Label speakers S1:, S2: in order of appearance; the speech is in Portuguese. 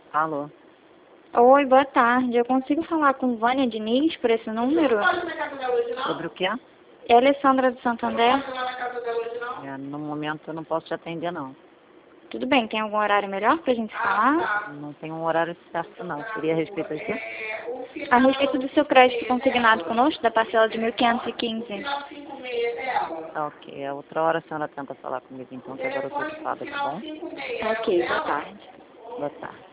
S1: Alô?
S2: Oi, boa tarde. Eu consigo falar com Vânia Diniz por esse número?
S1: Sobre o quê?
S2: É Alessandra do Santander.
S1: No momento eu não posso te atender, não.
S2: Tudo bem, tem algum horário melhor pra gente falar?
S1: Não tem um horário certo, não. Seria a respeito aqui?
S2: A respeito do seu crédito consignado conosco, da parcela de 1.515.
S1: Tá, ok. A outra hora a senhora tenta falar comigo, então, que agora eu tô ocupada, tá bom?
S2: Ok, boa tarde.
S1: Boa tarde.